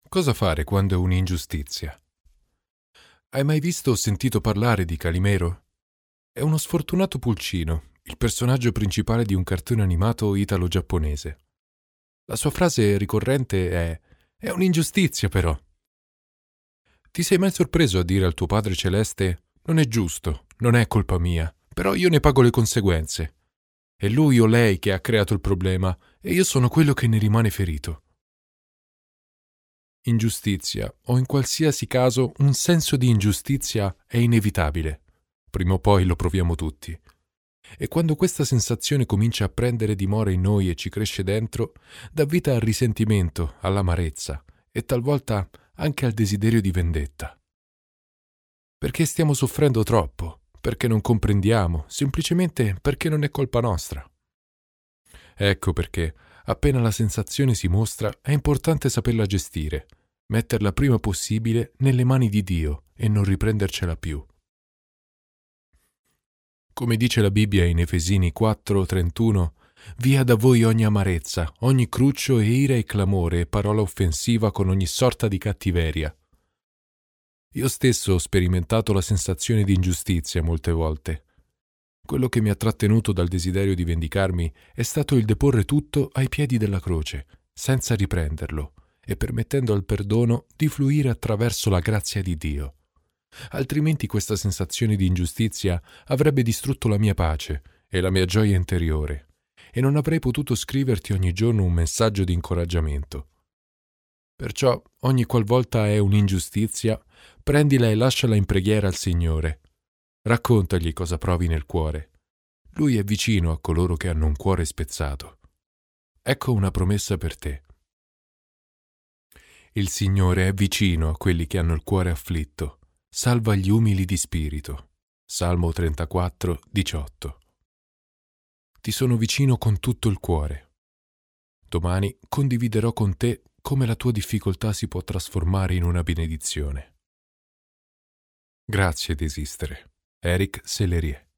Cosa fare quando è un'ingiustizia? Hai mai visto o sentito parlare di Calimero? È uno sfortunato pulcino, il personaggio principale di un cartone animato italo-giapponese. La sua frase ricorrente è un'ingiustizia però. Ti sei mai sorpreso a dire al tuo Padre Celeste: non è giusto, non è colpa mia, però io ne pago le conseguenze. È lui o lei che ha creato il problema e io sono quello che ne rimane ferito. Ingiustizia, o in qualsiasi caso un senso di ingiustizia, è inevitabile. Prima o poi lo proviamo tutti. E quando questa sensazione comincia a prendere dimora in noi e ci cresce dentro, dà vita al risentimento, all'amarezza e talvolta anche al desiderio di vendetta. Perché stiamo soffrendo troppo, perché non comprendiamo, semplicemente perché non è colpa nostra. Ecco perché, appena la sensazione si mostra, è importante saperla gestire, metterla prima possibile nelle mani di Dio e non riprendercela più. Come dice la Bibbia in Efesini 4:31, via da voi ogni amarezza, ogni cruccio e ira e clamore e parola offensiva con ogni sorta di cattiveria. Io stesso ho sperimentato la sensazione di ingiustizia molte volte. Quello che mi ha trattenuto dal desiderio di vendicarmi è stato il deporre tutto ai piedi della croce, senza riprenderlo, e permettendo al perdono di fluire attraverso la grazia di Dio. Altrimenti questa sensazione di ingiustizia avrebbe distrutto la mia pace e la mia gioia interiore, e non avrei potuto scriverti ogni giorno un messaggio di incoraggiamento. Perciò, ogni qualvolta è un'ingiustizia, prendila e lasciala in preghiera al Signore. Raccontagli cosa provi nel cuore. Lui è vicino a coloro che hanno un cuore spezzato. Ecco una promessa per te. Il Signore è vicino a quelli che hanno il cuore afflitto. Salva gli umili di spirito. Salmo 34:18. Ti sono vicino con tutto il cuore. Domani condividerò con te come la tua difficoltà si può trasformare in una benedizione. Grazie di esistere. Eric Sellerier.